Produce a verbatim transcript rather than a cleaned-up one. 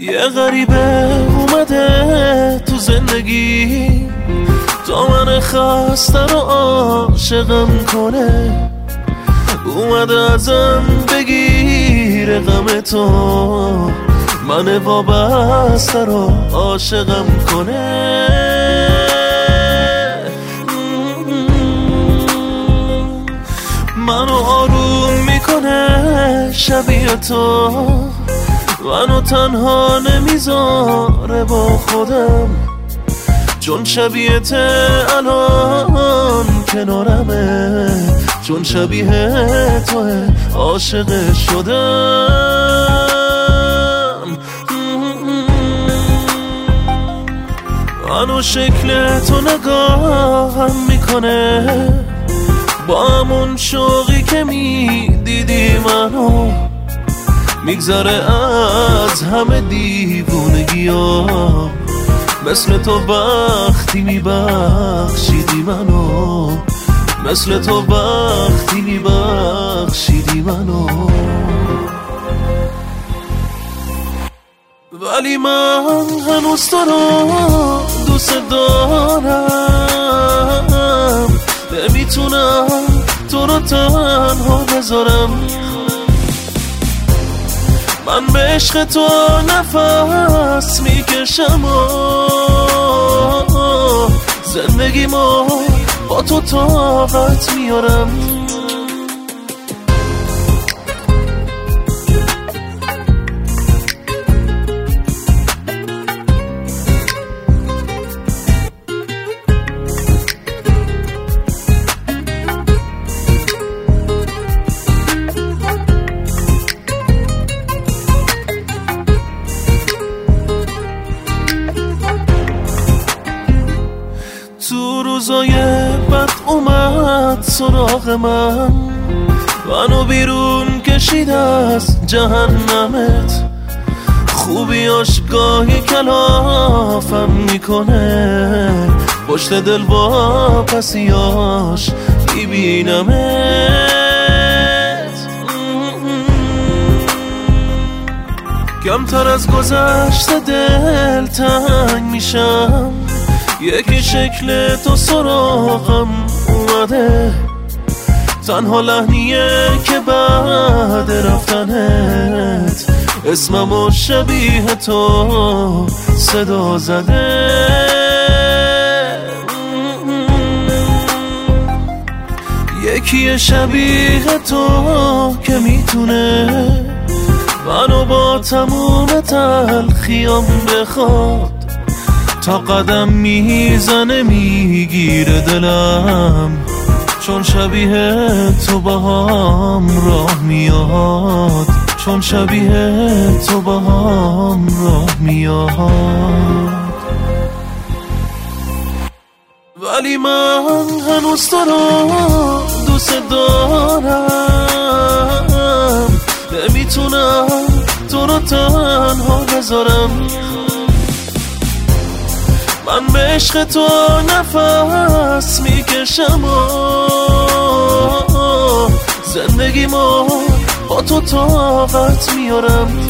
یه غریبه اومده تو زندگی، تا من خسته رو عاشقم کنه. اومده ازم بگیره غم تو، من وابسته رو عاشقم کنه. منو آروم میکنه شبیه تو، منو تنها نمیذاره با خودم، چون شبیه ته الان کنارمه، چون شبیه توه عاشق شدم. منو شکل تو نگاهم میکنه، با همون شوقی که میدیدی منو، میگذره از همه دیوونگی ها، مثل تو وقتی میبخشیدی منو، مثل تو وقتی میبخشیدی منو. ولی من هنوز تو رو دوست دارم، نمیتونم تو رو تنها بذارم. من به عشق تو نفس میکشم و زندگیمو با تو طاقت میارم. تو روزای بد اومد سراغ من، منو بیرون کشید از جهنمت. خوبیاش گاهی کلافم میکنه، پشت دل با پسیاش میبینمت. کمتر از گذشته دل تنگ میشم، یکی شکل تو سراغم اومده، تنها لحنیه که بعد رفتنت اسممو شبیه تو صدا زده. یکی شبیه تو که میتونه منو با تموم تلخیام بخواد، تا قدم میزنه میگیره دلم، چون شبیه تو باهام راه میاد، چون شبیه تو باهام راه میاد. ولی من هنوز تو رو دوست دارم، نمیتونم تو رو تنها بذارم. من به عشق تو نفس میکشم و زندگیمو با تو طاقت میارم.